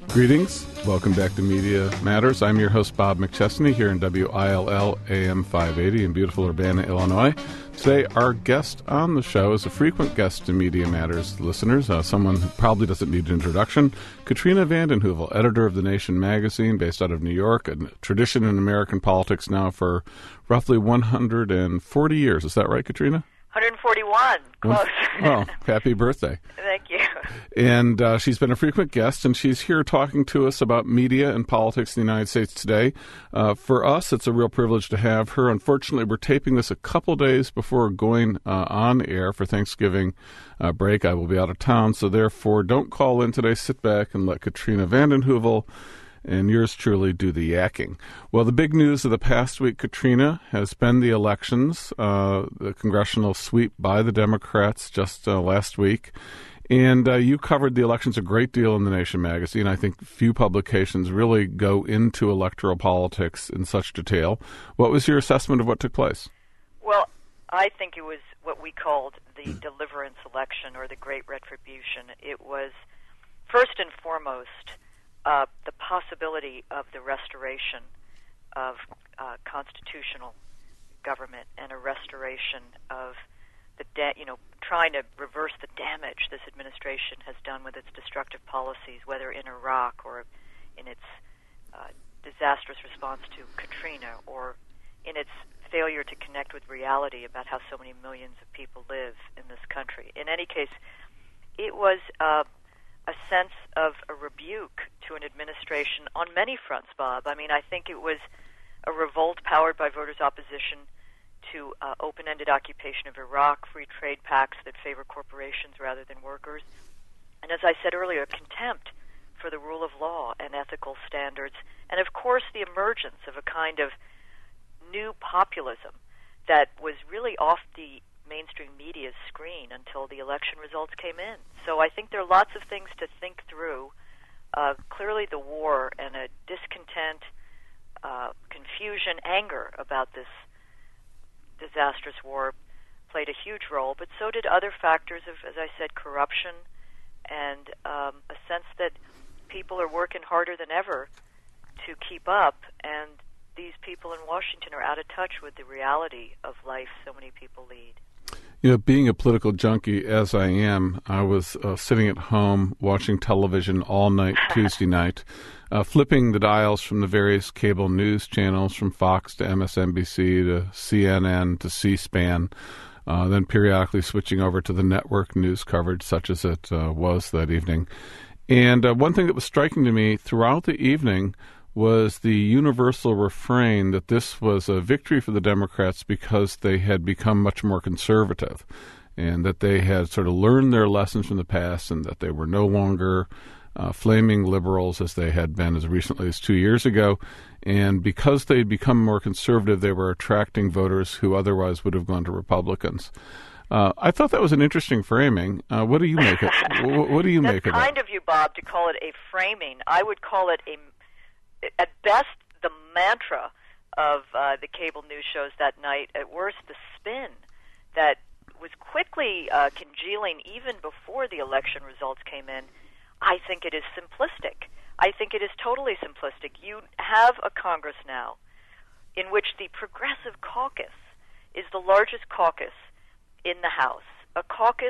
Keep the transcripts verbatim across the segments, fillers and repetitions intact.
Greetings. Welcome back to Media Matters. I'm your host, Bob McChesney, here in W I L L A M five eighty in beautiful Urbana, Illinois. Today, our guest on the show is a frequent guest to Media Matters listeners, uh, someone who probably doesn't need an introduction, Katrina vanden Heuvel, editor of The Nation magazine, based out of New York, a tradition in American politics now for roughly one hundred forty years. Is that right, Katrina? one hundred forty-one. Close. Well, happy birthday. Thank you. And uh, she's been a frequent guest, and she's here talking to us about media and politics in the United States today. Uh, for us, it's a real privilege to have her. Unfortunately, we're taping this a couple days before going uh, on air for Thanksgiving uh, break. I will be out of town, so therefore, don't call in today. Sit back and let Katrina vanden Heuvel and yours truly do the yakking. Well, the big news of the past week, Katrina, has been the elections, uh, the congressional sweep by the Democrats just uh, last week. And uh, you covered the elections a great deal in The Nation magazine. I think few publications really go into electoral politics in such detail. What was your assessment of what took place? Well, I think it was what we called the deliverance election or the great retribution. It was, first and foremost, Uh, the possibility of the restoration of uh, constitutional government and a restoration of the, da- you know, trying to reverse the damage this administration has done with its destructive policies, whether in Iraq or in its uh, disastrous response to Katrina or in its failure to connect with reality about how so many millions of people live in this country. In any case, it was uh, a sense of a rebuke to an administration on many fronts, Bob. I mean, I think it was a revolt powered by voters' opposition to uh, open-ended occupation of Iraq, free trade pacts that favor corporations rather than workers, and as I said earlier, contempt for the rule of law and ethical standards, and of course the emergence of a kind of new populism that was really off the mainstream media's screen until the election results came in. So I think there are lots of things to think through. Uh, clearly the war and a discontent, uh, confusion, anger about this disastrous war played a huge role, but so did other factors of, as I said, corruption and um, a sense that people are working harder than ever to keep up, and these people in Washington are out of touch with the reality of life so many people lead. You know, being a political junkie as I am, I was uh, sitting at home watching television all night Tuesday night, uh, flipping the dials from the various cable news channels, from Fox to M S N B C to C N N to C-SPAN, uh, then periodically switching over to the network news coverage, such as it uh, was that evening. And uh, one thing that was striking to me throughout the evening was the universal refrain that this was a victory for the Democrats because they had become much more conservative and that they had sort of learned their lessons from the past and that they were no longer uh, flaming liberals as they had been as recently as two years ago. And because they had become more conservative, they were attracting voters who otherwise would have gone to Republicans. Uh, I thought that was an interesting framing. Uh, what do you make of it? What do you That's make of it? That's kind of you, Bob, to call it a framing. I would call it a at best, the mantra of uh, the cable news shows that night. At worst, the spin that was quickly uh, congealing even before the election results came in. I think it is simplistic. I think it is totally simplistic. You have a Congress now in which the Progressive Caucus is the largest caucus in the House, a caucus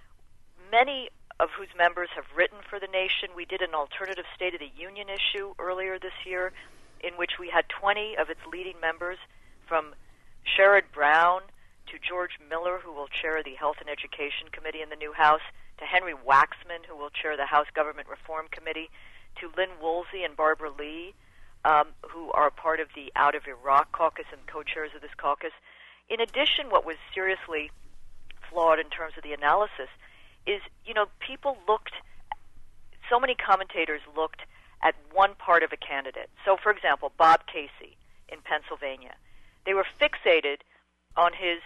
many of whose members have written for The Nation. We did an alternative State of the Union issue earlier this year in which we had twenty of its leading members, from Sherrod Brown to George Miller, who will chair the Health and Education Committee in the new House, to Henry Waxman, who will chair the House Government Reform Committee, to Lynn Woolsey and Barbara Lee, um, who are part of the Out of Iraq caucus and co-chairs of this caucus. In addition, what was seriously flawed in terms of the analysis is, you know, people looked, so many commentators looked at one part of a candidate. So, for example, Bob Casey in Pennsylvania. They were fixated on his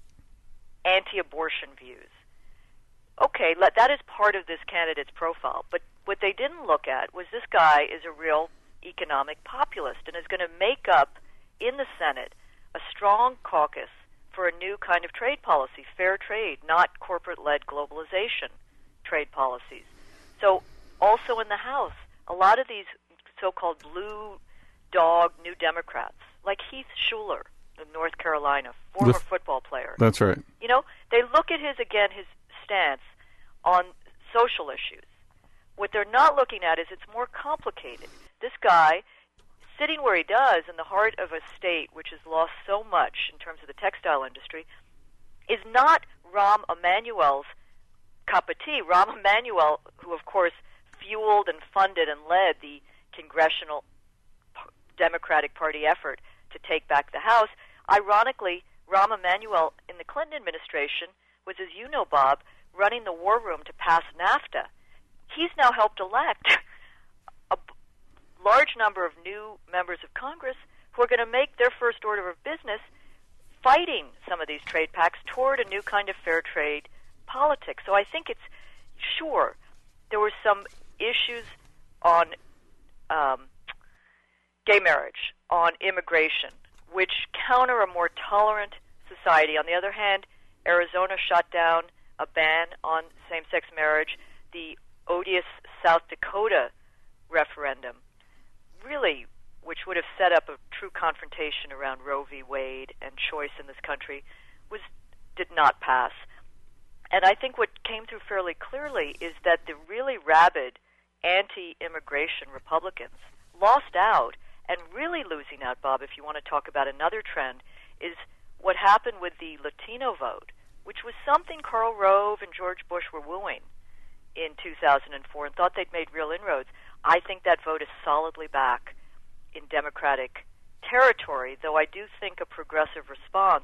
anti-abortion views. Okay, let, that is part of this candidate's profile, but what they didn't look at was this guy is a real economic populist and is going to make up in the Senate a strong caucus for a new kind of trade policy, fair trade, not corporate-led globalization trade policies. So also in the House, a lot of these so-called blue dog New Democrats, like Heath Shuler in North Carolina, former the, football player. That's right. You know, they look at his, again, his stance on social issues. What they're not looking at is it's more complicated. This guy, sitting where he does in the heart of a state which has lost so much in terms of the textile industry, is not Rahm Emanuel's cup of tea. Rahm Emanuel, who of course fueled and funded and led the congressional Democratic Party effort to take back the House, ironically, Rahm Emanuel in the Clinton administration was, as you know, Bob, running the war room to pass NAFTA. He's now helped elect a large number of new members of Congress who are going to make their first order of business fighting some of these trade pacts toward a new kind of fair trade politics. So I think it's, sure, there were some issues on um, gay marriage, on immigration, which counter a more tolerant society. On the other hand, Arizona shot down a ban on same-sex marriage. The odious South Dakota referendum, really, which would have set up a true confrontation around Roe v. Wade and choice in this country, was did not pass. And I think what came through fairly clearly is that the really rabid anti-immigration Republicans lost out, and really losing out, Bob, if you want to talk about another trend, is what happened with the Latino vote, which was something Karl Rove and George Bush were wooing in two thousand four and thought they'd made real inroads. I think that vote is solidly back in Democratic territory, though I do think a progressive response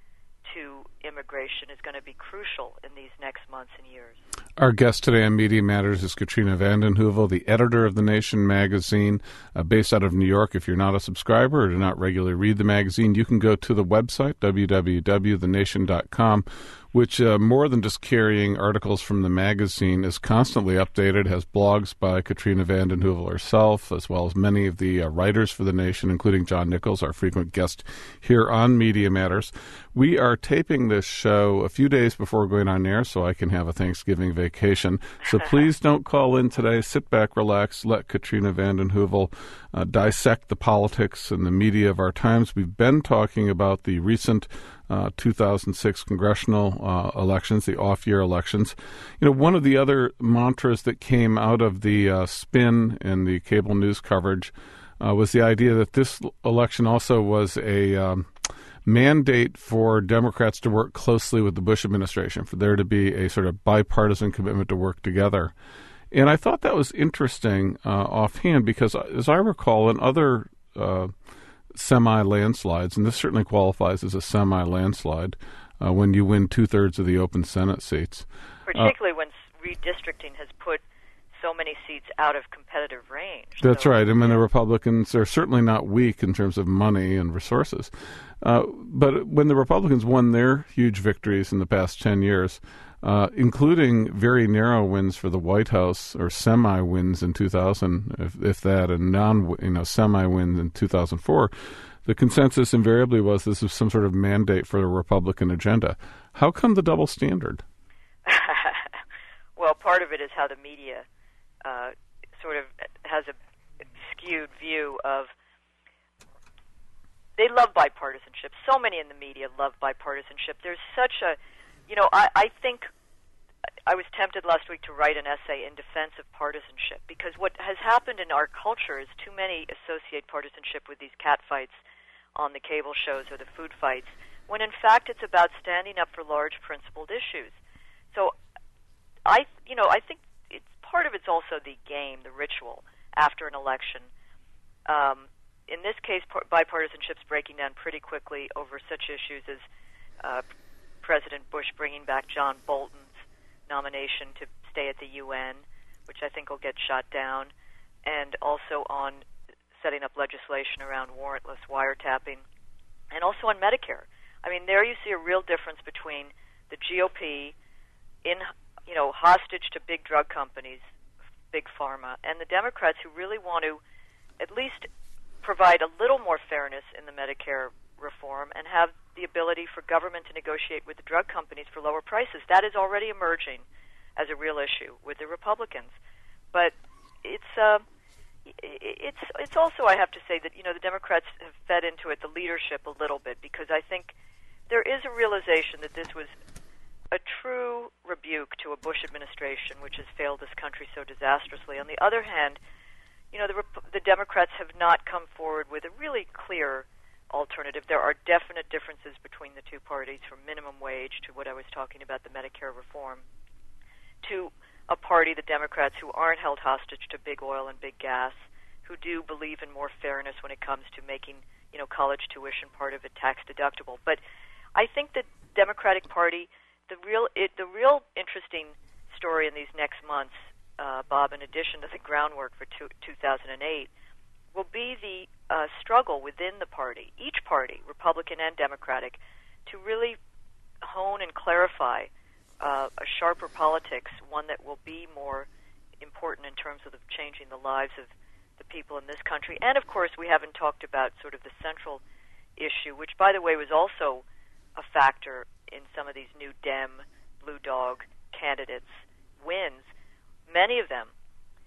to immigration is going to be crucial in these next months and years. Our guest today on Media Matters is Katrina vanden Heuvel, the editor of The Nation magazine, uh, based out of New York. If you're not a subscriber or do not regularly read the magazine, you can go to the website, w w w dot the nation dot com, which, uh, more than just carrying articles from the magazine, is constantly updated, has blogs by Katrina vanden Heuvel herself, as well as many of the uh, writers for The Nation, including John Nichols, our frequent guest here on Media Matters. We are taping this show a few days before going on air so I can have a Thanksgiving vacation. So please don't call in today. Sit back, relax, let Katrina vanden Heuvel uh, dissect the politics and the media of our times. We've been talking about the recent Uh, two thousand six congressional uh, elections, the off-year elections. You know, one of the other mantras that came out of the uh, spin and the cable news coverage uh, was the idea that this election also was a um, mandate for Democrats to work closely with the Bush administration, for there to be a sort of bipartisan commitment to work together. And I thought that was interesting uh, offhand because, as I recall, in other uh semi-landslides, and this certainly qualifies as a semi-landslide uh, when you win two-thirds of the open Senate seats. Particularly uh, when redistricting has put so many seats out of competitive range. That's so, right. I mean, the Republicans are certainly not weak in terms of money and resources. Uh, but when the Republicans won their huge victories in the past ten years, uh, including very narrow wins for the White House, or semi-wins in two thousand, if, if that, and non, you know, semi-wins in two thousand four, the consensus invariably was this was some sort of mandate for a Republican agenda. How come the double standard? Well, part of it is how the media uh, sort of has a skewed view of. They love bipartisanship. So many in the media love bipartisanship. There's such a, you know, I, I think I was tempted last week to write an essay in defense of partisanship, because what has happened in our culture is too many associate partisanship with these cat fights on the cable shows or the food fights, when in fact it's about standing up for large principled issues. So I, you know, I think it's part of it's also the game, the ritual after an election. Um, In this case, bipartisanship's breaking down pretty quickly over such issues as uh, President Bush bringing back John Bolton's nomination to stay at the U N, which I think will get shot down, and also on setting up legislation around warrantless wiretapping, and also on Medicare. I mean, there you see a real difference between the G O P in, you know, hostage to big drug companies, big pharma, and the Democrats who really want to at least provide a little more fairness in the Medicare reform and have the ability for government to negotiate with the drug companies for lower prices. That is already emerging as a real issue with the Republicans. But it's, uh, it's it's also, I have to say, that, you know, the Democrats have fed into it, the leadership, a little bit, because I think there is a realization that this was a true rebuke to a Bush administration, which has failed this country so disastrously. On the other hand, you know, the, the Democrats have not come forward with a really clear alternative. There are definite differences between the two parties, from minimum wage to what I was talking about, the Medicare reform, to a party, the Democrats, who aren't held hostage to big oil and big gas, who do believe in more fairness when it comes to making, you know, college tuition part of it tax deductible. But I think the Democratic Party, the real it, the real interesting story in these next months, uh, Bob, in addition to the groundwork for two, two thousand eight, will be the uh, struggle within the party, each party, Republican and Democratic, to really hone and clarify uh, a sharper politics, one that will be more important in terms of the changing the lives of the people in this country. And, of course, we haven't talked about sort of the central issue, which, by the way, was also a factor in some of these new Dem, Blue Dog candidates' wins. Many of them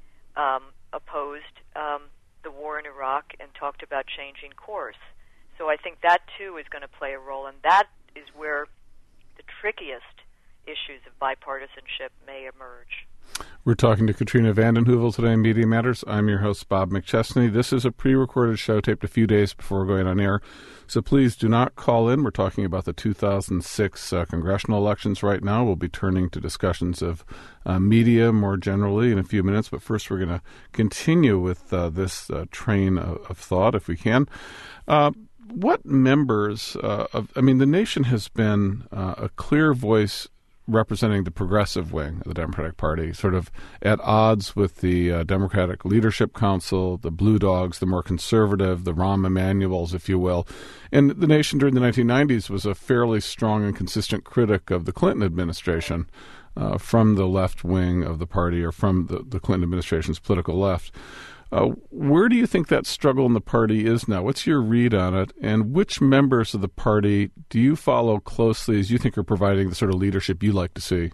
um, opposed um, the war in Iraq and talked about changing course. So I think that, too, is going to play a role, and that is where the trickiest issues of bipartisanship may emerge. We're talking to Katrina vanden Heuvel today in Media Matters. I'm your host, Bob McChesney. This is a pre-recorded show taped a few days before going on air, so please do not call in. We're talking about the two thousand six uh, congressional elections right now. We'll be turning to discussions of uh, media more generally in a few minutes, but first we're going to continue with uh, this uh, train of, of thought, if we can. Uh, what members uh, of, I mean, the nation has been uh, a clear voice representing the progressive wing of the Democratic Party, sort of at odds with the uh, Democratic Leadership Council, the Blue Dogs, the more conservative, the Rahm Emanuels, if you will. And the nation during the nineteen nineties was a fairly strong and consistent critic of the Clinton administration uh, from the left wing of the party, or from the, the Clinton administration's political left. Uh, where do you think that struggle in the party is now? What's your read on it? And which members of the party do you follow closely as you think are providing the sort of leadership you like to see?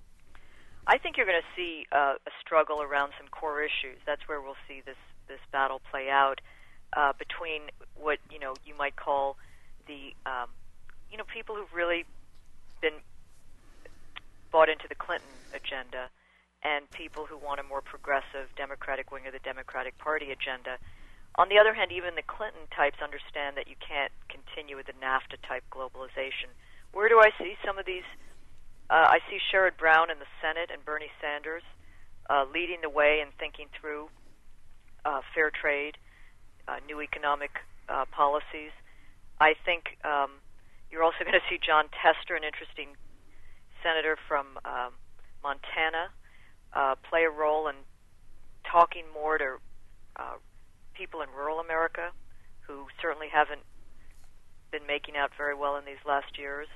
I think you're going to see uh, a struggle around some core issues. That's where we'll see this, this battle play out uh, between what, you know, you might call the, um, you know, people who've really been bought into the Clinton agenda, and people who want a more progressive Democratic wing of the Democratic Party agenda. On the other hand, even the Clinton types understand that you can't continue with the NAFTA-type globalization. Where do I see some of these? Uh, I see Sherrod Brown in the Senate and Bernie Sanders uh, leading the way and thinking through uh, fair trade, uh, new economic uh, policies. I think um, you're also going to see John Tester, an interesting senator from um, Montana, Uh, play a role in talking more to uh, people in rural America who certainly haven't been making out very well in these last years.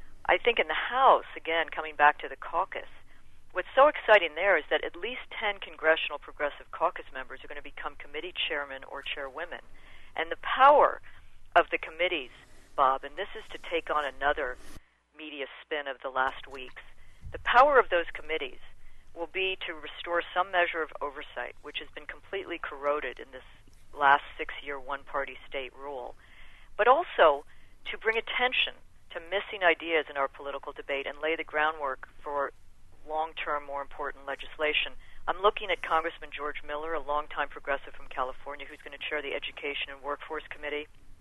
I think in the House, again, coming back to the caucus, what's so exciting there is that at least ten congressional progressive caucus members are going to become committee chairmen or chairwomen. And the power of the committees, Bob, and this is to take on another media spin of the last weeks, the power of those committees will be to restore some measure of oversight, which has been completely corroded in this last six-year one-party state rule, but also to bring attention to missing ideas in our political debate and lay the groundwork for long-term, more important legislation. I'm looking at Congressman George Miller, a longtime progressive from California, who's going to chair the Education and Workforce Committee,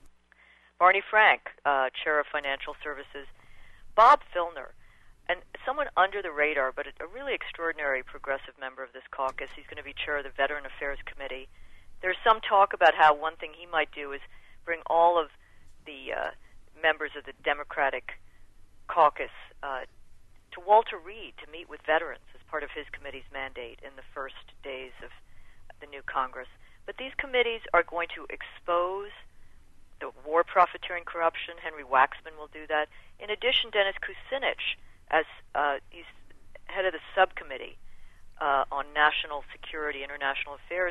Barney Frank, uh, chair of Financial Services, Bob Filner, and someone under the radar, but a really extraordinary progressive member of this caucus. He's going to be chair of the Veteran Affairs Committee. There's some talk about how one thing he might do is bring all of the uh, members of the Democratic caucus uh, to Walter Reed to meet with veterans as part of his committee's mandate in the first days of the new Congress. But these committees are going to expose the war profiteering corruption. Henry Waxman will do that. In addition, Dennis Kucinich, as uh, he's head of the subcommittee uh, on national security, international affairs,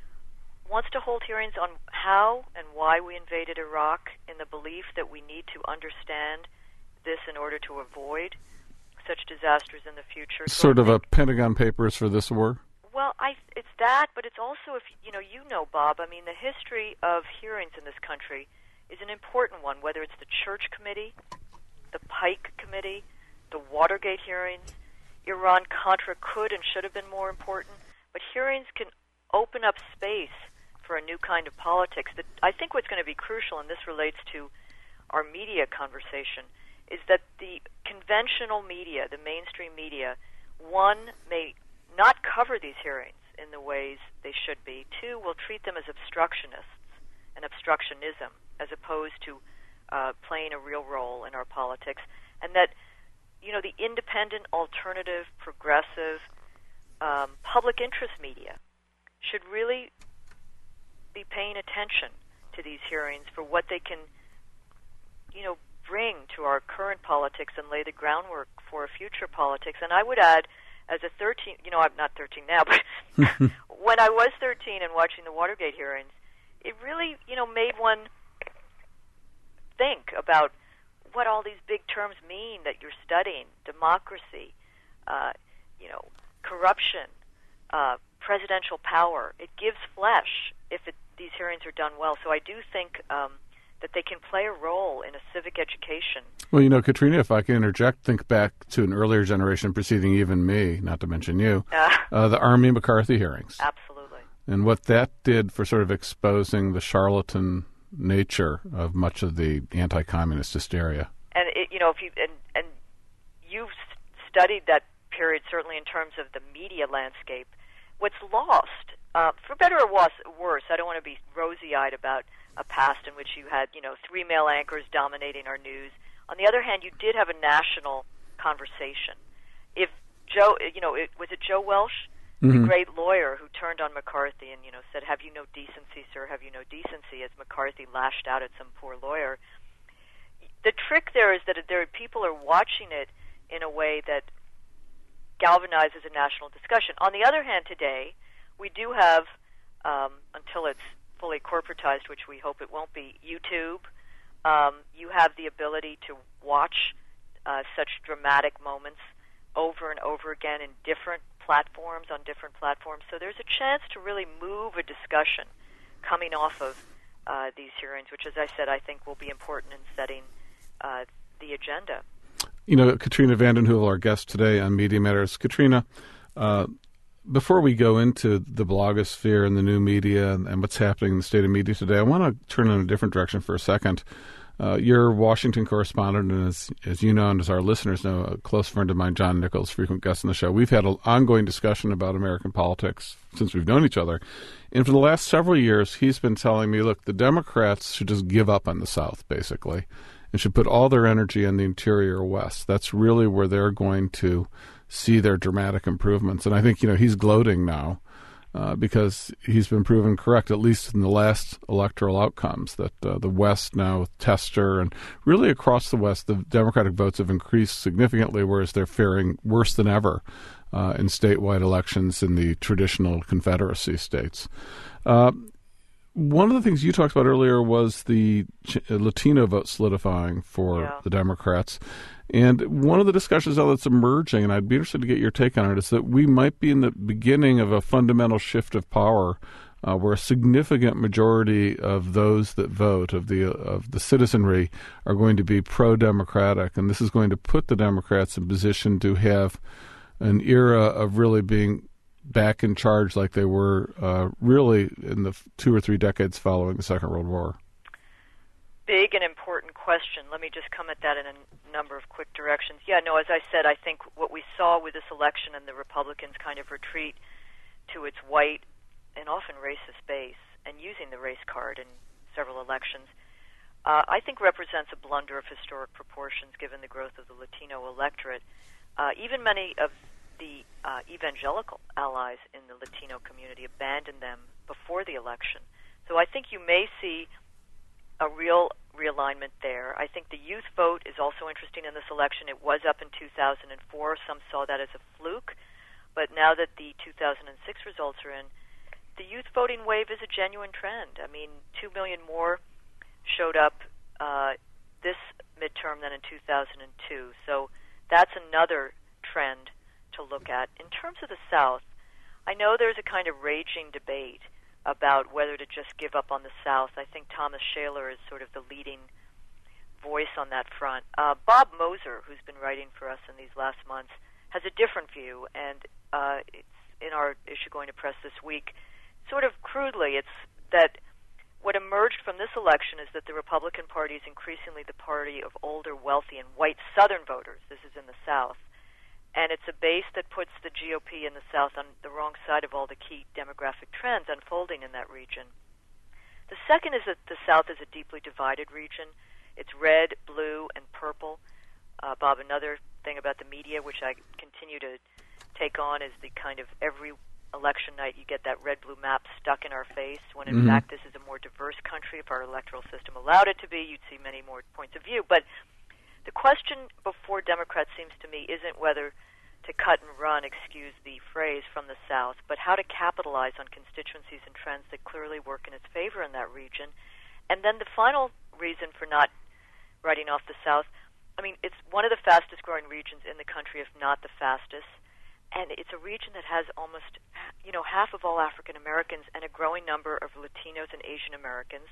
wants to hold hearings on how and why we invaded Iraq, in the belief that we need to understand this in order to avoid such disasters in the future. Sort so of a Pentagon Papers for this war? Well, I, it's that, but it's also, if you know, you know, Bob, I mean, the history of hearings in this country is an important one, whether it's the Church Committee, the Pike Committee, the Watergate hearings. Iran-Contra could and should have been more important, but hearings can open up space for a new kind of politics. That I think what's going to be crucial, and this relates to our media conversation, is that the conventional media, the mainstream media, one, may not cover these hearings in the ways they should be. Two, will treat them as obstructionists and obstructionism as opposed to uh, playing a real role in our politics. And that, you know, the independent, alternative, progressive, um, public interest media should really be paying attention to these hearings for what they can, you know, bring to our current politics and lay the groundwork for a future politics. And I would add, as a thirteen, you know, I'm not thirteen now, but when I was thirteen and watching the Watergate hearings, it really, you know, made one think about what all these big terms mean that you're studying: democracy, uh, you know, corruption, uh, presidential power. It gives flesh if it, these hearings are done well. So I do think um, that they can play a role in a civic education. Well, you know, Katrina, if I can interject, think back to an earlier generation preceding even me, not to mention you, uh, uh, the Army McCarthy hearings. Absolutely. And what that did for sort of exposing the charlatan nature of much of the anti-communist hysteria. And, it, you know, if you and, and you've studied that period, certainly in terms of the media landscape, what's lost, uh, for better or worse, I don't want to be rosy-eyed about a past in which you had, you know, three male anchors dominating our news. On the other hand, you did have a national conversation. If Joe, you know, it, was it Joe Welsh, mm-hmm. the great lawyer who turned on McCarthy and, you know, said, "Have you no decency, sir? Have you no decency?" as McCarthy lashed out at some poor lawyer. The trick there is that there people are watching it in a way that galvanizes a national discussion. On the other hand, today, we do have, um, until it's fully corporatized, which we hope it won't be, YouTube. Um, you have the ability to watch uh, such dramatic moments over and over again in different platforms, on different platforms. So there's a chance to really move a discussion coming off of uh, these hearings, which, as I said, I think will be important in setting uh, the agenda. You know, Katrina vanden Heuvel, our guest today on Media Matters. Katrina, uh, before we go into the blogosphere and the new media and, and what's happening in the state of media today, I want to turn in a different direction for a second. Uh, you're a Washington correspondent, and as, as you know and as our listeners know, a close friend of mine, John Nichols, frequent guest on the show. We've had an ongoing discussion about American politics since we've known each other. And for the last several years, he's been telling me, look, the Democrats should just give up on the South, basically, and should put all their energy in the interior West. That's really where they're going to see their dramatic improvements. And I think, you know, he's gloating now uh, because he's been proven correct, at least in the last electoral outcomes, that uh, the West now with Tester and really across the West, the Democratic votes have increased significantly, whereas they're faring worse than ever uh, in statewide elections in the traditional Confederacy states. Uh, One of the things you talked about earlier was the Latino vote solidifying for yeah. the Democrats. And one of the discussions now that's emerging, and I'd be interested to get your take on it, is that we might be in the beginning of a fundamental shift of power uh, where a significant majority of those that vote, of the of the citizenry, are going to be pro-democratic. And this is going to put the Democrats in position to have an era of really being back in charge like they were uh, really in the two or three decades following the Second World War. Big and important question. Let me just come at that in a number of quick directions. Yeah, no, as I said, I think what we saw with this election and the Republicans kind of retreat to its white and often racist base and using the race card in several elections, uh, I think represents a blunder of historic proportions given the growth of the Latino electorate. Uh, even many of the uh, evangelical allies in the Latino community abandoned them before the election. So I think you may see a real realignment there. I think the youth vote is also interesting in this election. It was up in two thousand four. Some saw that as a fluke. But now that the two thousand six results are in, the youth voting wave is a genuine trend. I mean, two million more showed up uh, this midterm than in two thousand two. So that's another trend to look at. In terms of the South, I know there's a kind of raging debate about whether to just give up on the South. I think Thomas Shaler is sort of the leading voice on that front. Uh, Bob Moser, who's been writing for us in these last months, has a different view, and uh, it's in our issue going to press this week. Sort of crudely, it's that what emerged from this election is that the Republican Party is increasingly the party of older, wealthy, and white Southern voters. This is in the South. And it's a base that puts the G O P in the South on the wrong side of all the key demographic trends unfolding in that region. The second is that the South is a deeply divided region. It's red, blue, and purple. Uh, Bob, another thing about the media, which I continue to take on, is the kind of every election night you get that red-blue map stuck in our face, when in mm-hmm. fact this is a more diverse country. If our electoral system allowed it to be, you'd see many more points of view. But the question before Democrats seems to me isn't whether to cut and run, excuse the phrase, from the South, but how to capitalize on constituencies and trends that clearly work in its favor in that region. And then the final reason for not writing off the South, I mean, it's one of the fastest growing regions in the country, if not the fastest. And it's a region that has almost, you know, half of all African Americans and a growing number of Latinos and Asian Americans.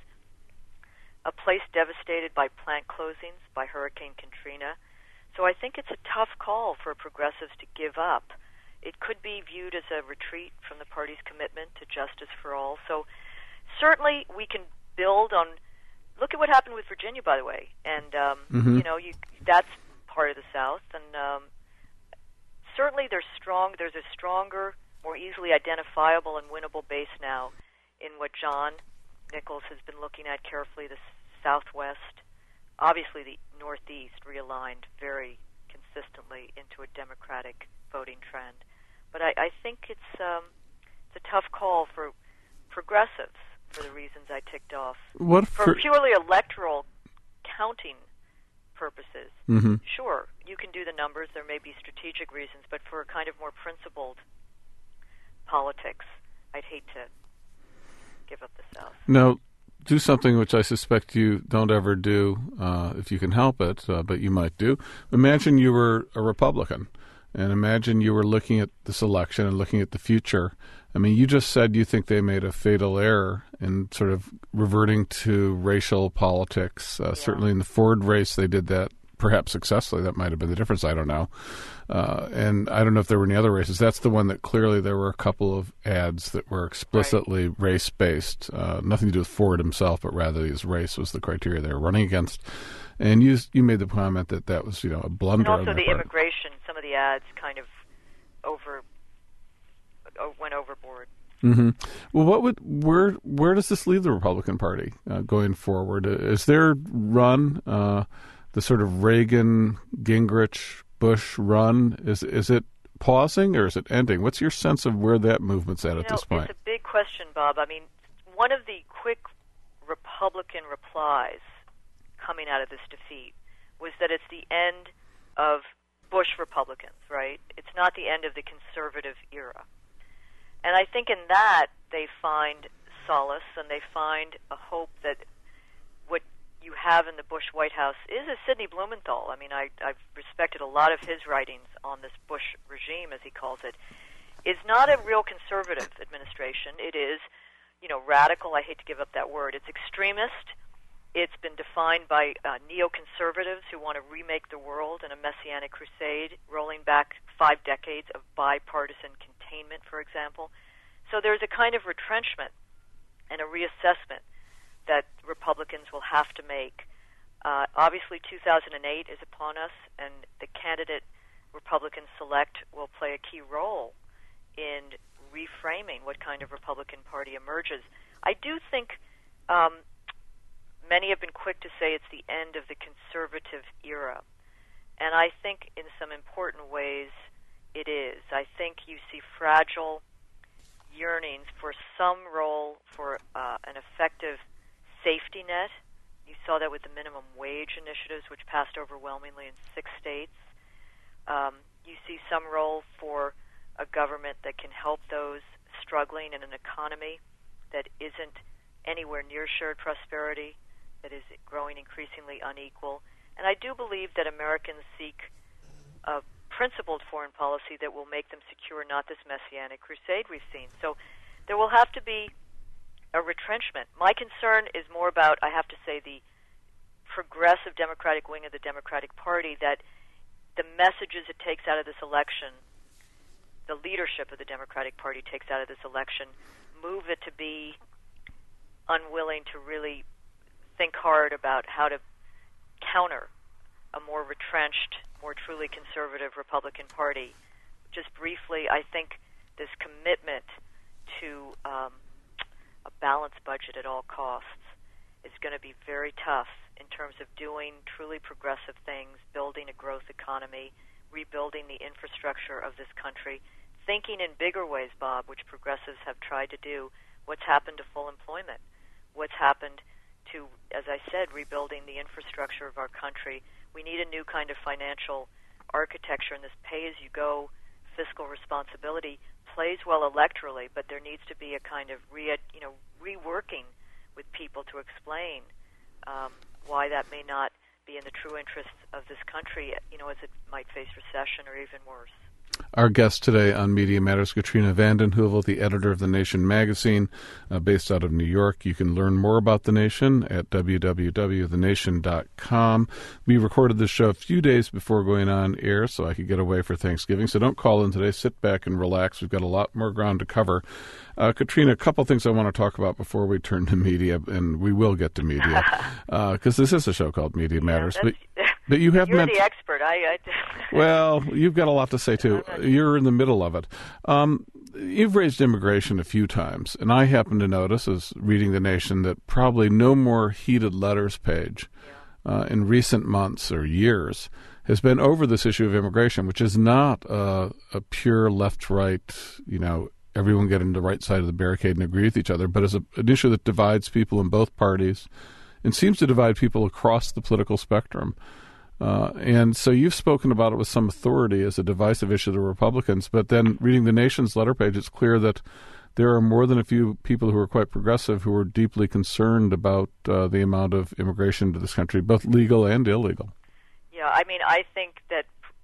A place devastated by plant closings, by Hurricane Katrina. So I think it's a tough call for progressives to give up. It could be viewed as a retreat from the party's commitment to justice for all. So certainly we can build on. Look at what happened with Virginia, by the way, and um, mm-hmm. you know, you, that's part of the South, and um, certainly there's strong. There's a stronger, more easily identifiable and winnable base now in what John Nichols has been looking at carefully. The Southwest, obviously the Northeast, realigned very consistently into a Democratic voting trend, but I, I think it's um, it's a tough call for progressives, for the reasons I ticked off. What for, for purely electoral counting purposes, mm-hmm. sure, you can do the numbers. There may be strategic reasons, but for a kind of more principled politics, I'd hate to give up the South. Now, do something which I suspect you don't ever do uh, if you can help it, uh, but you might do. Imagine you were a Republican, and imagine you were looking at this election and looking at the future. I mean, you just said you think they made a fatal error in sort of reverting to racial politics. Uh, yeah. Certainly in the Ford race, they did that perhaps successfully. That might have been the difference. I don't know. Uh, and I don't know if there were any other races. That's the one that clearly there were a couple of ads that were explicitly right. race-based. Uh, nothing to do with Ford himself, but rather his race was the criteria they were running against. And you you made the comment that that was, you know, a blunder. And also the part. immigration, some of the ads kind of over went overboard. Mm-hmm. Well, what would where where does this leave the Republican Party uh, going forward? Is their run uh, the sort of Reagan, Gingrich, Bush run? Is is it pausing or is it ending? What's your sense of where that movement's at you at know, this point? It's a big question, Bob. I mean, one of the quick Republican replies coming out of this defeat was that it's the end of Bush Republicans, right? It's not the end of the conservative era. And I think in that they find solace and they find a hope that what you have in the Bush White House is a Sidney Blumenthal. I mean, I, I've respected a lot of his writings on this Bush regime, as he calls it, is not a real conservative administration. It is, you know, radical. I hate to give up that word. It's extremist. It's been defined by uh, neoconservatives who want to remake the world in a messianic crusade, rolling back five decades of bipartisan containment, for example. So there's a kind of retrenchment and a reassessment that Republicans will have to make. Uh, obviously, two thousand eight is upon us, and the candidate Republicans select will play a key role in reframing what kind of Republican Party emerges. I do think um, many have been quick to say it's the end of the conservative era. And I think in some important ways it is. I think you see fragile yearnings for some role for uh, an effective safety net. You saw that with the minimum wage initiatives, which passed overwhelmingly in six states. Um, you see some role for a government that can help those struggling in an economy that isn't anywhere near shared prosperity, that is growing increasingly unequal. And I do believe that Americans seek a principled foreign policy that will make them secure, not this messianic crusade we've seen. So there will have to be a retrenchment. My concern is more about, I have to say, the progressive Democratic wing of the Democratic Party, that the messages it takes out of this election, the leadership of the Democratic Party takes out of this election, move it to be unwilling to really think hard about how to counter a more retrenched, more truly conservative Republican Party. Just briefly, I think this commitment to um, a balanced budget at all costs is going to be very tough in terms of doing truly progressive things, building a growth economy, rebuilding the infrastructure of this country, thinking in bigger ways, Bob, which progressives have tried to do. What's happened to full employment? What's happened to, as I said, rebuilding the infrastructure of our country? We need a new kind of financial architecture, and this pay-as-you-go fiscal responsibility plays well electorally, but there needs to be a kind of re, you know, reworking with people to explain um, why that may not be in the true interests of this country, you know, as it might face recession or even worse. Our guest today on Media Matters, Katrina vanden Heuvel, the editor of The Nation magazine, uh, based out of New York. You can learn more about The Nation at w w w dot the nation dot com. We recorded this show a few days before going on air so I could get away for Thanksgiving. So don't call in today. Sit back and relax. We've got a lot more ground to cover. Uh, Katrina, a couple things I want to talk about before we turn to media, and we will get to media, because uh, this is a show called Media Matters. Yeah, but, but you have You're meant, the expert. I, I Well, you've got a lot to say, too. You're in the middle of it. Um, you've raised immigration a few times, and I happen to notice, as reading The Nation, that probably no more heated letters page uh, in recent months or years has been over this issue of immigration, which is not uh, a pure left-right, you know, everyone get in the right side of the barricade and agree with each other, but is a, an issue that divides people in both parties and seems to divide people across the political spectrum. Uh, and so you've spoken about it with some authority as a divisive issue to Republicans, but then reading The Nation's letter page, it's clear that there are more than a few people who are quite progressive who are deeply concerned about uh, the amount of immigration to this country, both legal and illegal. Yeah, I mean, I think that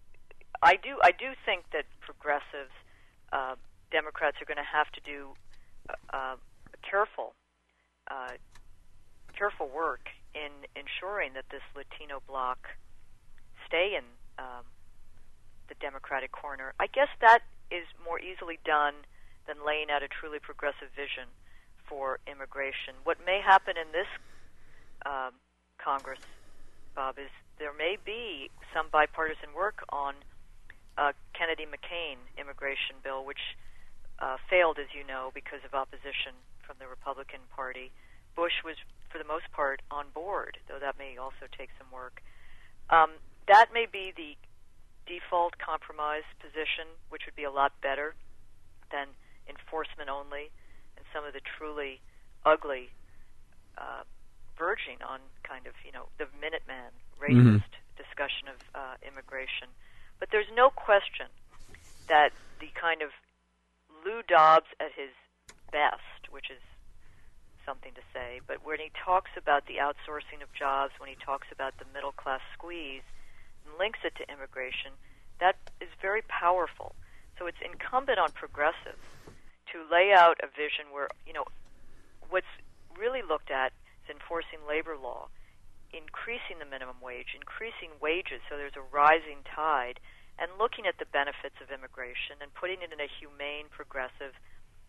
I do. I do think that progressives, uh, Democrats, are going to have to do uh, careful, uh, careful work in ensuring that this Latino bloc stay in um, the Democratic corner. I guess that is more easily done than laying out a truly progressive vision for immigration. What may happen in this um, Congress, Bob, is there may be some bipartisan work on uh, Kennedy-McCain immigration bill, which uh, failed, as you know, because of opposition from the Republican Party. Bush was, for the most part, on board, though that may also take some work. Um, that may be the default compromise position, which would be a lot better than enforcement only and some of the truly ugly uh, verging on kind of, you know, the Minuteman racist mm-hmm. discussion of uh, immigration. But there's no question that the kind of Lou Dobbs at his best, which is something to say, but when he talks about the outsourcing of jobs, when he talks about the middle-class squeeze and links it to immigration, that is very powerful. So it's incumbent on progressives to lay out a vision where, you know, what's really looked at is enforcing labor law, increasing the minimum wage, increasing wages so there's a rising tide, and looking at the benefits of immigration and putting it in a humane, progressive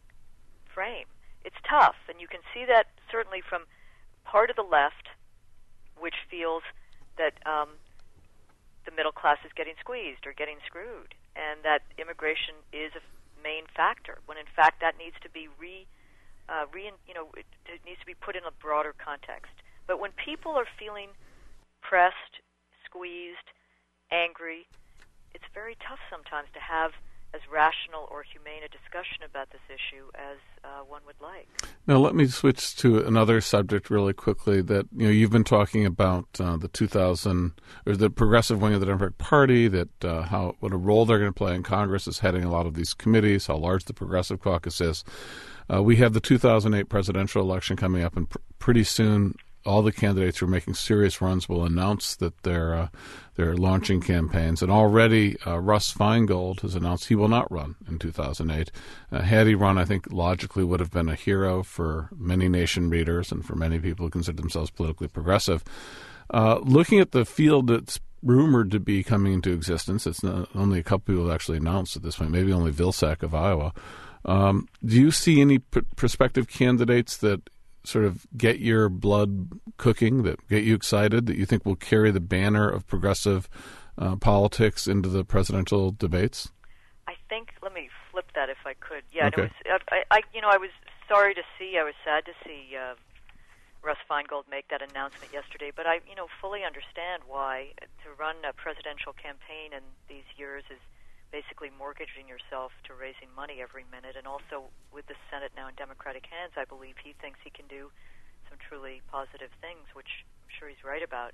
frame. It's tough, and you can see that certainly from part of the left, which feels that um, the middle class is getting squeezed or getting screwed, and that immigration is a main factor, when in fact that needs to be re, uh, re you know, it, it needs to be put in a broader context. But when people are feeling pressed, squeezed, angry, it's very tough sometimes to have as rational or humane a discussion about this issue as uh, one would like. Now, let me switch to another subject really quickly. That you know, you've been talking about uh, the two thousand or the progressive wing of the Democratic Party. That uh, how what a role they're going to play in Congress is heading a lot of these committees. How large the Progressive Caucus is. Uh, we have the two thousand eight presidential election coming up, and pr- pretty soon all the candidates who are making serious runs will announce that they're uh, they're launching campaigns. And already uh, Russ Feingold has announced he will not run in two thousand eight. Uh, had he run, I think logically would have been a hero for many nation readers and for many people who consider themselves politically progressive. Uh, looking at the field that's rumored to be coming into existence, it's not, only a couple people have actually announced at this point, maybe only Vilsack of Iowa. Um, do you see any pr- prospective candidates that sort of get your blood cooking, that get you excited, that you think will carry the banner of progressive uh, politics into the presidential debates? I think, let me flip that if I could. Yeah, okay. it was, I, I, you know, I was sorry to see, I was sad to see uh, Russ Feingold make that announcement yesterday, but I, you know, fully understand why to run a presidential campaign in these years is basically mortgaging yourself to raising money every minute. And also with the Senate now in Democratic hands, I believe he thinks he can do some truly positive things, which I'm sure he's right about.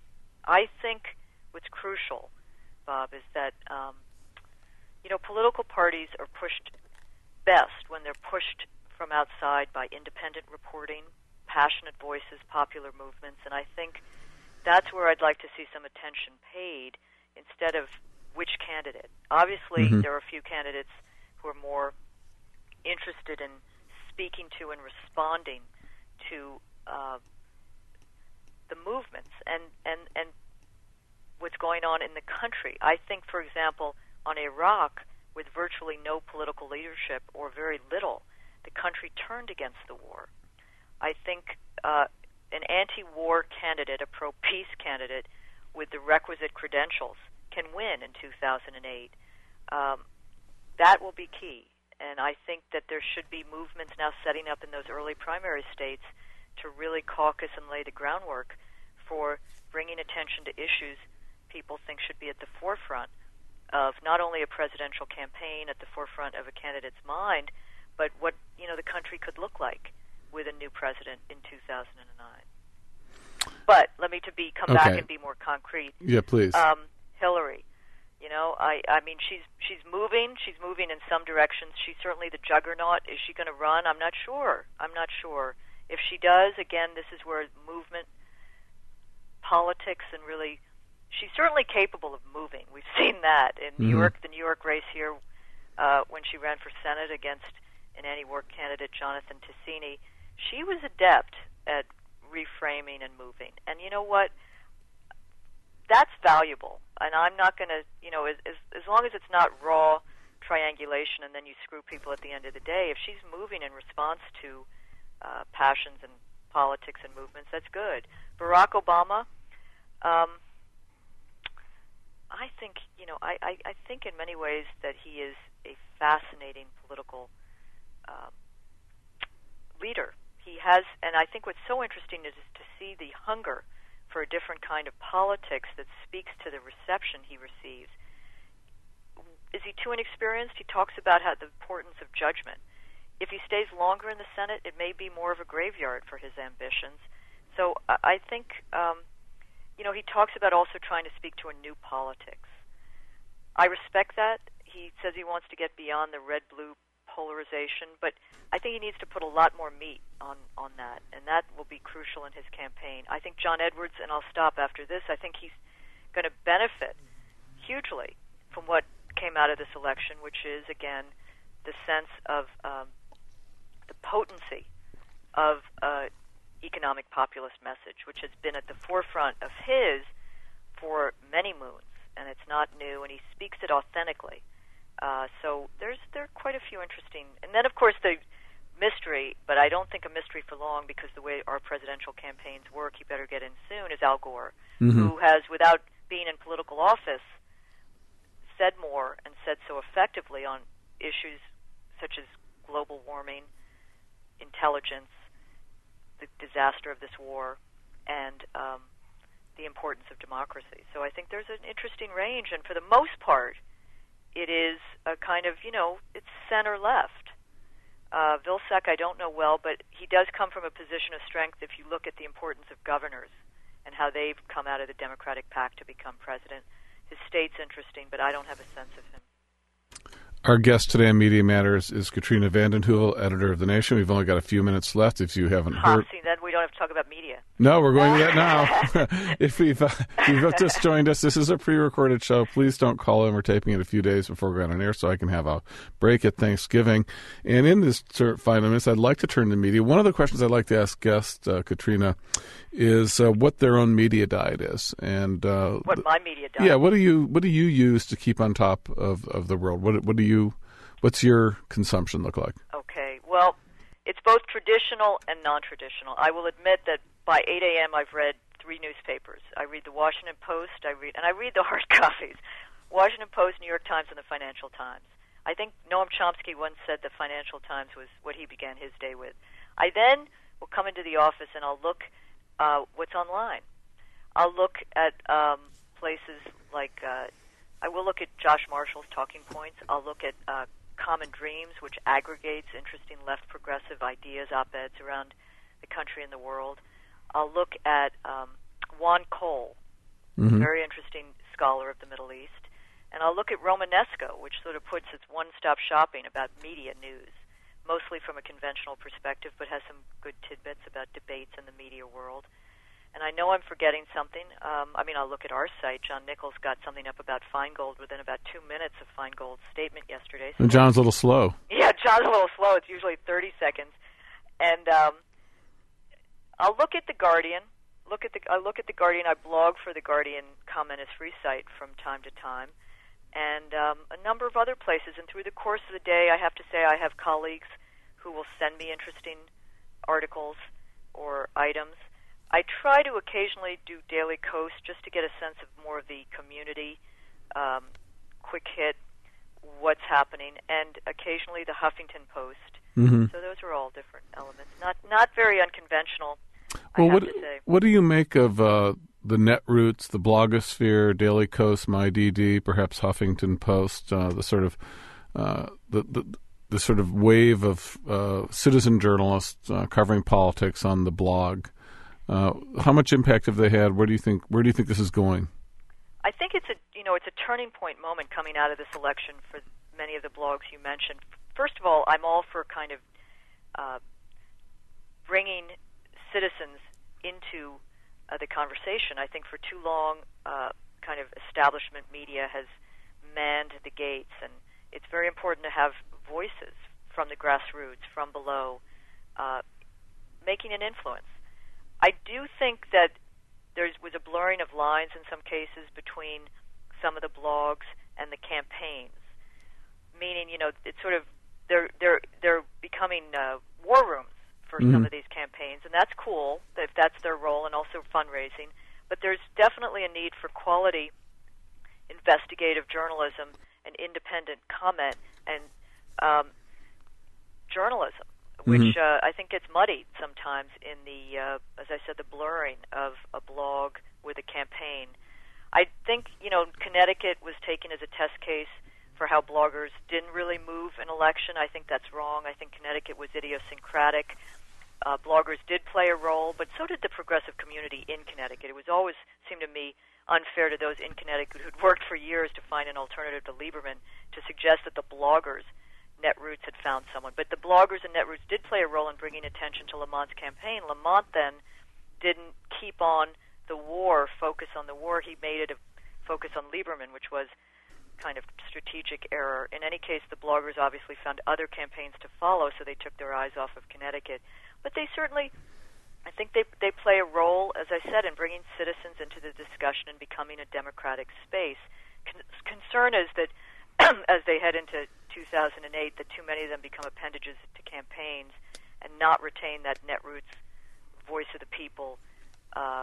I think what's crucial, Bob, is that, um, you know, political parties are pushed best when they're pushed from outside by independent reporting, passionate voices, popular movements, and I think that's where I'd like to see some attention paid instead of which candidate. Obviously, mm-hmm. there are a few candidates who are more interested in speaking to and responding to uh, the movements and, and, and what's going on in the country. I think, for example, on Iraq, with virtually no political leadership or very little, the country turned against the war. I think uh, an anti-war candidate, a pro-peace candidate with the requisite credentials can win in two thousand eight. Um, that will be key. And I think that there should be movements now setting up in those early primary states to really caucus and lay the groundwork for bringing attention to issues people think should be at the forefront of not only a presidential campaign, at the forefront of a candidate's mind, but what, you know, the country could look like with a new president in two thousand nine. But let me to be come okay. back and be more concrete. Yeah, please. Um, Hillary, you know, I, I mean, she's she's moving. She's moving in some directions. She's certainly the juggernaut. Is she going to run? I'm not sure. I'm not sure. If she does, again, this is where movement, politics, and really, she's certainly capable of moving. We've seen that in New mm-hmm. York, the New York race here, uh, when she ran for Senate against an anti-war candidate, Jonathan Ticini. She was adept at reframing and moving. And you know what? That's valuable. And I'm not going to, you know, as, as as long as it's not raw triangulation and then you screw people at the end of the day, if she's moving in response to uh, passions and politics and movements, that's good. Barack Obama, um, I think, you know, I, I, I think in many ways that he is a fascinating political uh, leader. He has, and I think what's so interesting is to see the hunger for a different kind of politics that speaks to the reception he receives. Is he too inexperienced? He talks about how the importance of judgment. If he stays longer in the Senate, it may be more of a graveyard for his ambitions. So I think, um, you know, he talks about also trying to speak to a new politics. I respect that. He says he wants to get beyond the red-blue polarization, but I think he needs to put a lot more meat on, on that, and that will be crucial in his campaign. I think John Edwards, and I'll stop after this, I think he's going to benefit hugely from what came out of this election, which is, again, the sense of um, the potency of uh, economic populist message, which has been at the forefront of his for many moons, and it's not new, and he speaks it authentically. Uh, so there's there are quite a few interesting, and then of course the mystery, but I don't think a mystery for long because the way our presidential campaigns work, he better get in soon, is Al Gore, mm-hmm. who has, without being in political office, said more and said so effectively on issues such as global warming, intelligence, the disaster of this war, and um, the importance of democracy. So I think there's an interesting range, and for the most part, it is a kind of, you know, it's center-left. Uh, Vilsack I don't know well, but he does come from a position of strength if you look at the importance of governors and how they've come out of the Democratic pact to become president. His state's interesting, but I don't have a sense of him. Our guest today on Media Matters is Katrina vanden Heuvel, editor of The Nation. We've only got a few minutes left. If you haven't huh, heard, see, then we don't have to talk about media. No, we're going to that now. if, we've, uh, if you've just joined us, this is a pre-recorded show. Please don't call in. We're taping it a few days before we're going on air so I can have a break at Thanksgiving. And in this final minutes, I'd like to turn to media. One of the questions I'd like to ask guest uh, Katrina is uh, what their own media diet is, and uh, what my media diet. Yeah, what do you what do you use to keep on top of, of the world? What what do you what's your consumption look like? Okay, well, it's both traditional and non-traditional. I will admit that by eight a.m. I've read three newspapers. I read the Washington Post, I read and I read the hard copies, Washington Post, New York Times, and the Financial Times. I think Noam Chomsky once said the Financial Times was what he began his day with. I then will come into the office and I'll look uh, what's online. I'll look at um, places like, uh, I will look at Josh Marshall's Talking Points. I'll look at uh, Common Dreams, which aggregates interesting left progressive ideas, op-eds around the country and the world. I'll look at um, Juan Cole, mm-hmm. very interesting scholar of the Middle East. And I'll look at Romanesco, which sort of puts its one-stop shopping about media news, mostly from a conventional perspective, but has some good tidbits about debates in the media world. And I know I'm forgetting something. Um, I mean, I'll look at our site. John Nichols got something up about Feingold within about two minutes of Feingold's statement yesterday. So and John's a little slow. Yeah, John's a little slow. It's usually thirty seconds. And um, I'll look at The Guardian. Look at the. I look at The Guardian. I blog for The Guardian Comment is Free site from time to time. And um, a number of other places. And through the course of the day, I have to say I have colleagues who will send me interesting articles or items. I try to occasionally do Daily Kos just to get a sense of more of the community, um, quick hit, what's happening, and occasionally the Huffington Post. Mm-hmm. So those are all different elements. Not not very unconventional, well, I have what, to say. What do you make of uh, the Netroots, the blogosphere, Daily Kos, MyDD, perhaps Huffington Post, uh, the sort of uh, the, the the sort of wave of uh, citizen journalists uh, covering politics on the blog? Uh, how much impact have they had? Where do you think where do you think this is going? I think it's a you know it's a turning point moment coming out of this election for many of the blogs you mentioned. First of all, I'm all for kind of uh, bringing citizens into uh, the conversation. I think for too long, uh, kind of establishment media has manned the gates, and it's very important to have voices from the grassroots, from below, uh, making an influence. I do think that there was a blurring of lines in some cases between some of the blogs and the campaigns, meaning, you know, it's sort of they're they're they're becoming uh, war rooms for mm-hmm. some of these campaigns, and that's cool if that's their role, and also fundraising. But there's definitely a need for quality investigative journalism and independent comment and um, journalism, which mm-hmm. uh, I think gets muddied sometimes in the, uh, as I said, the blurring of a blog with a campaign. I think, you know, Connecticut was taken as a test case for how bloggers didn't really move an election. I think that's wrong. I think Connecticut was idiosyncratic. Uh, bloggers did play a role, but so did the progressive community in Connecticut. It was always, seemed to me, unfair to those in Connecticut who'd worked for years to find an alternative to Lieberman to suggest that the bloggers, Netroots, had found someone. But the bloggers and Netroots did play a role in bringing attention to Lamont's campaign. Lamont then didn't keep on the war, focus on the war. He made it a focus on Lieberman, which was kind of strategic error. In any case, the bloggers obviously found other campaigns to follow, so they took their eyes off of Connecticut. But they certainly, I think they they play a role, as I said, in bringing citizens into the discussion and becoming a democratic space. Con- concern is that as they head into two thousand eight, that too many of them become appendages to campaigns and not retain that Netroots voice of the people, uh,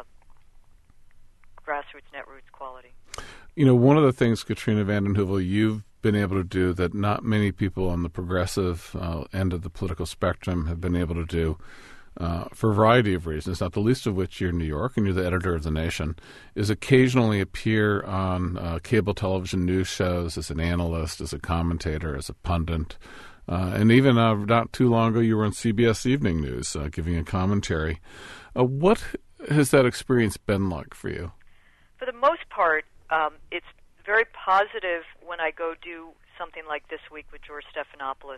grassroots Netroots quality. You know, one of the things, Katrina vanden Heuvel, you've been able to do that not many people on the progressive uh, end of the political spectrum have been able to do, uh, for a variety of reasons, not the least of which you're in New York and you're the editor of The Nation, is occasionally appear on uh, cable television news shows as an analyst, as a commentator, as a pundit. Uh, and even uh, not too long ago, you were on C B S Evening News uh, giving a commentary. Uh, what has that experience been like for you? For the most part, um, it's very positive when I go do something like This Week with George Stephanopoulos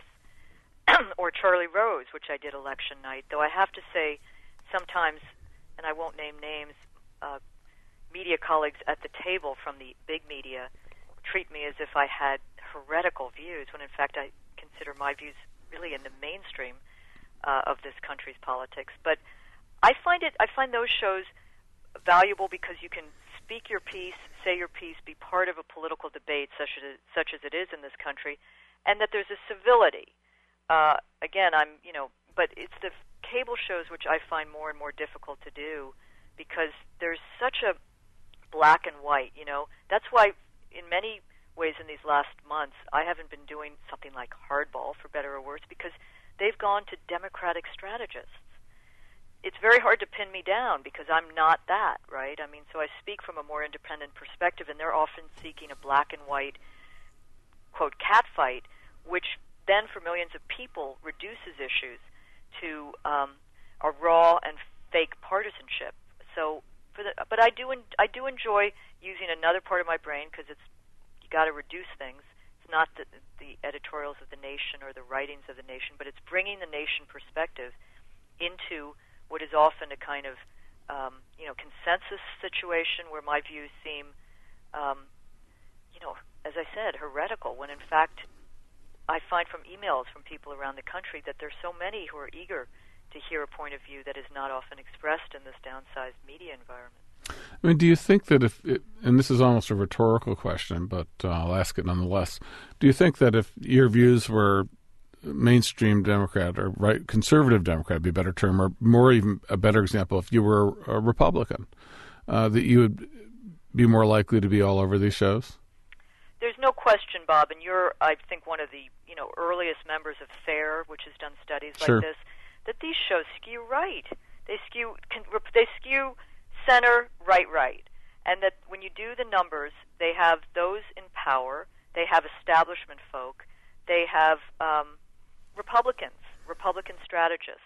or Charlie Rose, which I did election night, though I have to say sometimes, and I won't name names, uh, media colleagues at the table from the big media treat me as if I had heretical views, when in fact I consider my views really in the mainstream uh, of this country's politics. But I find it, I find those shows valuable because you can speak your piece, say your piece, be part of a political debate such as such as it is in this country, and that there's a civility. Uh, again, I'm, you know, but it's the cable shows which I find more and more difficult to do because there's such a black and white, you know. That's why in many ways in these last months I haven't been doing something like Hardball, for better or worse, because they've gone to Democratic strategists. It's very hard to pin me down because I'm not that, right? I mean, so I speak from a more independent perspective, and they're often seeking a black and white, quote, catfight, which then for millions of people reduces issues to um, a raw and fake partisanship. So, for the, but I do, en- I do enjoy using another part of my brain because it's, you got to reduce things. It's not the, the editorials of the Nation or the writings of the Nation, but it's bringing the Nation perspective into what is often a kind of, um, you know, consensus situation where my views seem, um, you know, as I said, heretical, when in fact I find from emails from people around the country that there's so many who are eager to hear a point of view that is not often expressed in this downsized media environment. I mean, do you think that if, it, and this is almost a rhetorical question, but uh, I'll ask it nonetheless, do you think that if your views were mainstream Democrat or right conservative Democrat would be a better term, or more even a better example, if you were a Republican, uh, that you would be more likely to be all over these shows? There's no question, Bob, and you're, I think, one of the you know earliest members of FAIR, which has done studies Sure. like this, that these shows skew right. They skew, can, they skew center, right, right, and that when you do the numbers, they have those in power, they have establishment folk, they have um, Republicans, Republican strategists.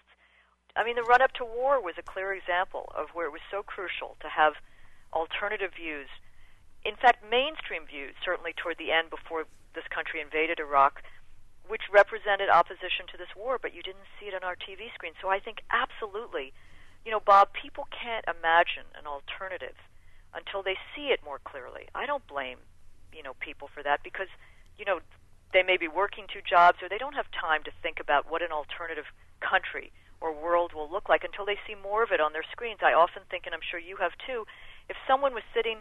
I mean, the run-up to war was a clear example of where it was so crucial to have alternative views. In fact, mainstream views, certainly toward the end before this country invaded Iraq, which represented opposition to this war, but you didn't see it on our T V screen. So I think absolutely, you know, Bob, people can't imagine an alternative until they see it more clearly. I don't blame, you know, people for that because, you know, they may be working two jobs or they don't have time to think about what an alternative country or world will look like until they see more of it on their screens. I often think, and I'm sure you have too, if someone was sitting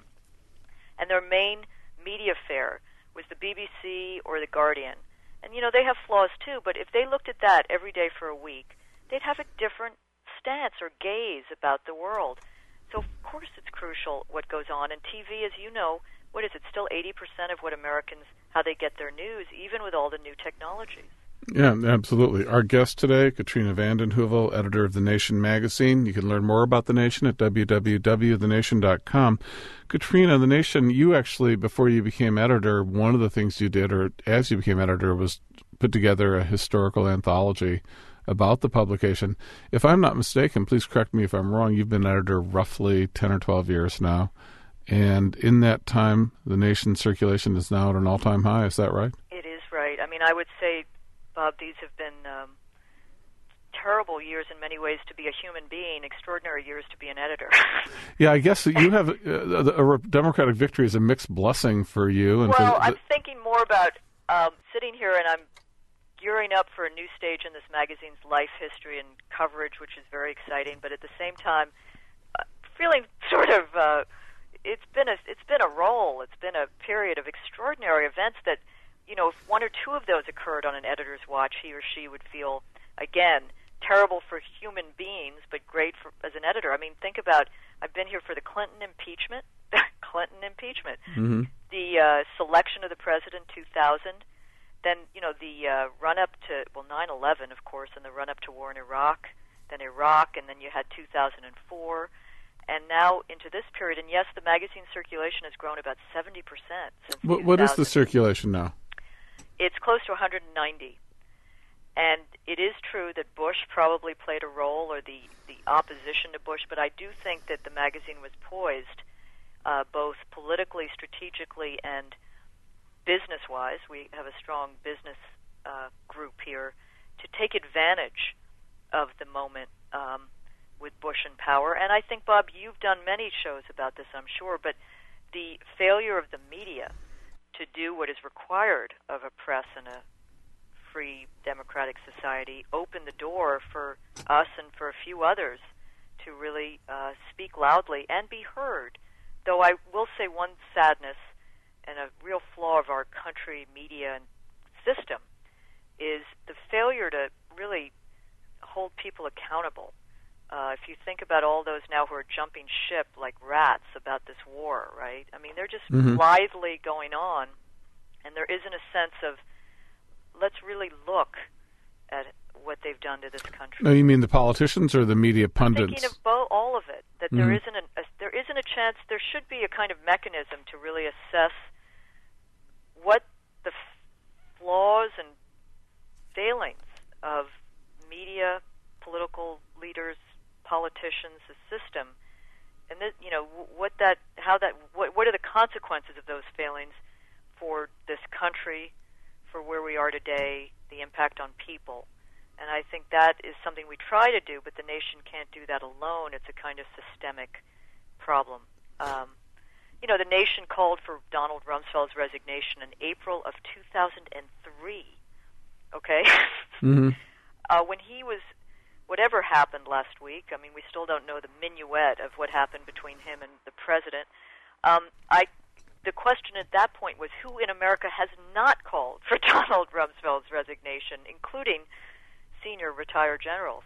and their main media fare was the B B C or the Guardian, and, you know, they have flaws too, but if they looked at that every day for a week, they'd have a different stance or gaze about the world. So, of course, it's crucial what goes on. And T V, as you know, what is it, still eighty percent of what Americans, how they get their news, even with all the new technologies. Yeah, absolutely. Our guest today, Katrina vanden Heuvel, editor of The Nation magazine. You can learn more about The Nation at w w w dot the nation dot com. Katrina, The Nation, you actually, before you became editor, one of the things you did, or as you became editor, was put together a historical anthology about the publication. If I'm not mistaken, please correct me if I'm wrong, you've been editor roughly ten or twelve years now. And in that time, The Nation's circulation is now at an all-time high. Is that right? It is right. I mean, I would say, Bob, these have been um, terrible years in many ways to be a human being, extraordinary years to be an editor. Yeah, I guess you have uh, a, a Democratic victory is a mixed blessing for you. And well, for the, I'm thinking more about um, sitting here and I'm gearing up for a new stage in this magazine's life history and coverage, which is very exciting, but at the same time, uh, feeling sort of... Uh, It's been a it's been a roll. It's been a period of extraordinary events that, you know, if one or two of those occurred on an editor's watch, he or she would feel, again, terrible for human beings, but great for as an editor. I mean, think about, I've been here for the Clinton impeachment, Clinton impeachment, mm-hmm. the uh, selection of the president, two thousand, then, you know, the uh, run-up to, well, nine eleven, of course, and the run-up to war in Iraq, then Iraq, and then you had two thousand four. And now into this period, and yes, the magazine circulation has grown about seventy percent since What, what is the circulation now? It's close to one hundred ninety. And it is true that Bush probably played a role, or the, the opposition to Bush, but I do think that the magazine was poised, uh, both politically, strategically, and business-wise, we have a strong business uh, group here, to take advantage of the moment um, with Bush in power. And I think, Bob, you've done many shows about this, I'm sure, but the failure of the media to do what is required of a press and a free democratic society opened the door for us and for a few others to really uh, speak loudly and be heard. Though I will say one sadness and a real flaw of our country media and system is the failure to really hold people accountable. Uh, if you think about all those now who are jumping ship like rats about this war, right? I mean, they're just mm-hmm. blithely going on, and there isn't a sense of, let's really look at what they've done to this country. No, you mean the politicians or the media pundits? I'm thinking of bo- all of it. That mm-hmm. there isn't an, a, there isn't a chance. There should be a kind of mechanism to really assess what the f- flaws and failings of media, political leaders, politicians, the system, and that, you know, what that, how that, what, what are the consequences of those failings for this country, for where we are today, the impact on people. And I think that is something we try to do, but the nation can't do that alone. It's a kind of systemic problem. Um, you know, the nation called for Donald Rumsfeld's resignation in April of two thousand three, okay? Mm-hmm. uh, when he was, whatever happened last week, I mean, we still don't know the minuet of what happened between him and the president. Um, I The question at that point was, who in America has not called for Donald Rumsfeld's resignation, including senior retired generals?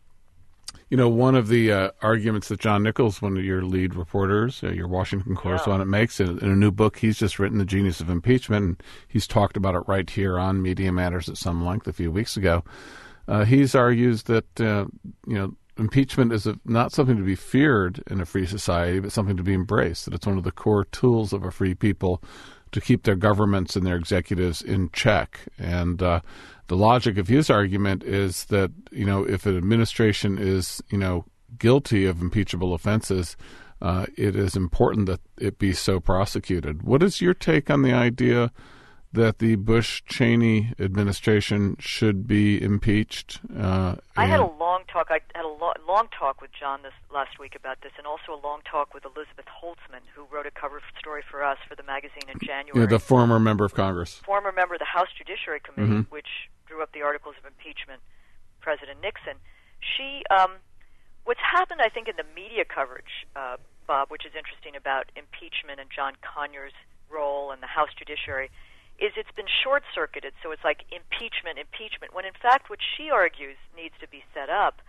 You know, one of the uh, arguments that John Nichols, one of your lead reporters, uh, your Washington correspondent, yeah. makes in, in a new book he's just written, The Genius of Impeachment, and he's talked about it right here on Media Matters at some length a few weeks ago. Uh, he's argues that, uh, you know, impeachment is a, not something to be feared in a free society, but something to be embraced, that it's one of the core tools of a free people to keep their governments and their executives in check. And uh, the logic of his argument is that, you know, if an administration is, you know, guilty of impeachable offenses, uh, it is important that it be so prosecuted. What is your take on the idea that the Bush-Cheney administration should be impeached? Uh, I had a long talk. I had a lo- long talk with John this last week about this, and also a long talk with Elizabeth Holtzman, who wrote a cover story for us for the magazine in January. Yeah, the former member of Congress. Former member of the House Judiciary Committee, mm-hmm. which drew up the articles of impeachment, President Nixon. She, um, what's happened, I think, in the media coverage, uh, Bob, which is interesting about impeachment and John Conyers' role in the House Judiciary, is it's been short-circuited, so it's like impeachment, impeachment, when in fact what she argues needs to be set up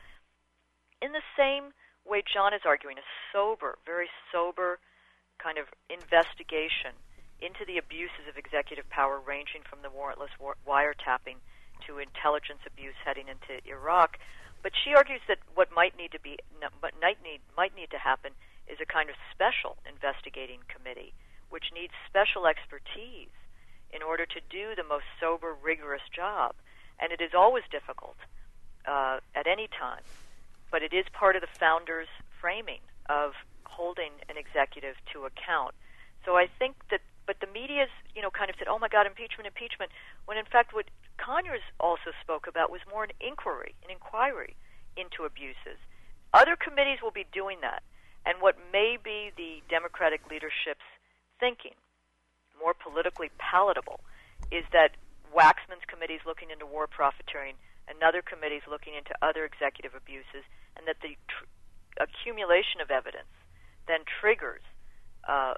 in the same way John is arguing, a sober, very sober kind of investigation into the abuses of executive power, ranging from the warrantless war- wiretapping to intelligence abuse heading into Iraq. But she argues that what might need to be, what might need, might need to happen is a kind of special investigating committee, which needs special expertise in order to do the most sober, rigorous job. And it is always difficult uh, at any time, but it is part of the founders' framing of holding an executive to account. So I think that, but the media's, you know, kind of said, oh my God, impeachment, impeachment, when in fact what Conyers also spoke about was more an inquiry, an inquiry into abuses. Other committees will be doing that. And what may be the Democratic leadership's thinking, more politically palatable, is that Waxman's committee is looking into war profiteering, another committee is looking into other executive abuses, and that the tr- accumulation of evidence then triggers uh,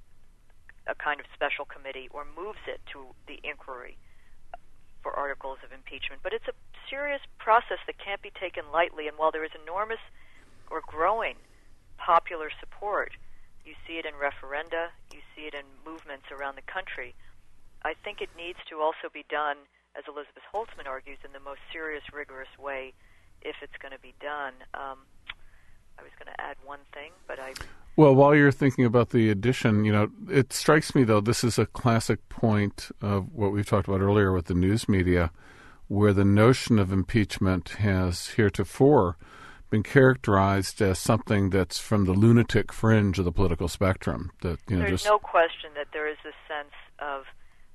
a kind of special committee or moves it to the inquiry for articles of impeachment. But it's a serious process that can't be taken lightly, and while there is enormous or growing popular support, you see it in referenda, you see it in movements around the country, I think it needs to also be done, as Elizabeth Holtzman argues, in the most serious, rigorous way if it's going to be done. Um, I was going to add one thing, but I... Well, while you're thinking about the addition, you know, it strikes me, though, this is a classic point of what we've talked about earlier with the news media, where the notion of impeachment has heretofore been characterized as something that's from the lunatic fringe of the political spectrum. That, you know, There's just... no question that there is this sense of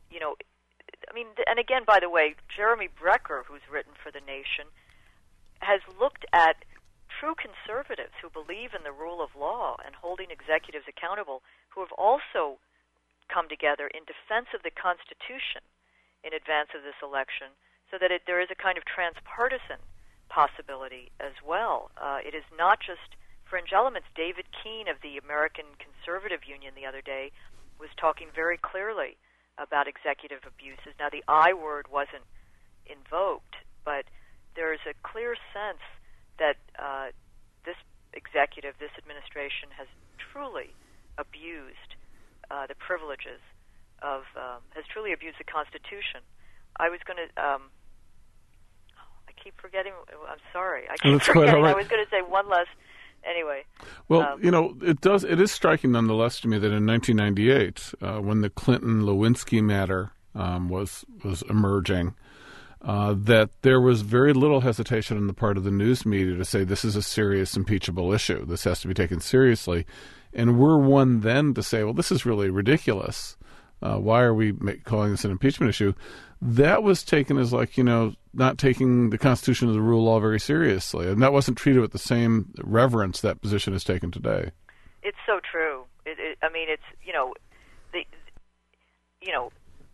you know, I mean, and again, by the way, Jeremy Brecker, who's written for The Nation, has looked at true conservatives who believe in the rule of law and holding executives accountable, who have also come together in defense of the Constitution in advance of this election, so that it, there is a kind of transpartisan possibility as well. Uh, it is not just fringe elements. David Keene of the American Conservative Union the other day was talking very clearly about executive abuses. Now, the I word wasn't invoked, but there is a clear sense that uh, this executive, this administration, has truly abused uh, the privileges of, um, has truly abused the Constitution. I was going to, um, I keep forgetting, I'm sorry, I keep That's forgetting, right. I was going to say one last, anyway. Well, um, you know, it does, it is striking nonetheless to me that in nineteen ninety-eight, uh, when the Clinton-Lewinsky matter um, was, was emerging, Uh, that there was very little hesitation on the part of the news media to say this is a serious impeachable issue. This has to be taken seriously. And we're one then to say, well, this is really ridiculous. Uh, why are we make, calling this an impeachment issue? That was taken as like, you know, not taking the Constitution as a rule of law very seriously. And that wasn't treated with the same reverence that position is taken today. It's so true. It, it, I mean, it's, you know, the, you know,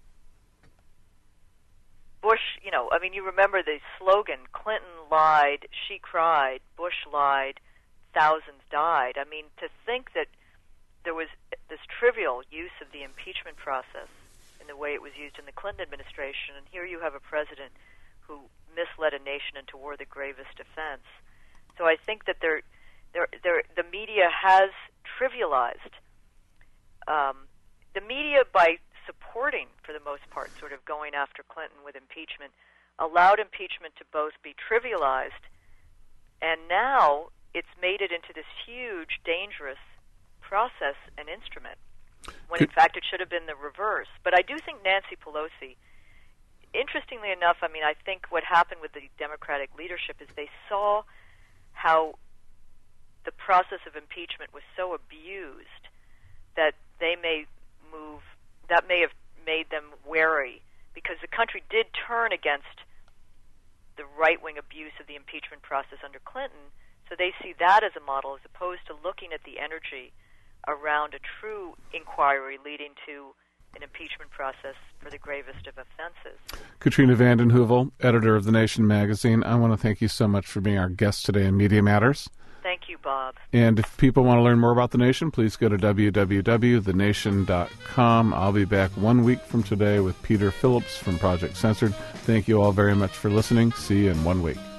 Bush, you know, I mean, you remember the slogan, Clinton lied, she cried, Bush lied, thousands died. I mean, to think that there was this trivial use of the impeachment process in the way it was used in the Clinton administration, and here you have a president who misled a nation into war, the gravest offense. So I think that there, there, there, the media has trivialized. Um, the media, by supporting, for the most part, sort of going after Clinton with impeachment, allowed impeachment to both be trivialized, and now it's made it into this huge, dangerous process and instrument, when in fact it should have been the reverse. But I do think Nancy Pelosi, interestingly enough, I mean, I think what happened with the Democratic leadership is they saw how the process of impeachment was so abused that they may move that may have made them wary, because the country did turn against the right-wing abuse of the impeachment process under Clinton, so they see that as a model as opposed to looking at the energy around a true inquiry leading to an impeachment process for the gravest of offenses. Katrina vanden Heuvel, editor of The Nation magazine, I want to thank you so much for being our guest today in Media Matters. Thank you, Bob. And if people want to learn more about The Nation, please go to w w w dot the nation dot com. I'll be back one week from today with Peter Phillips from Project Censored. Thank you all very much for listening. See you in one week.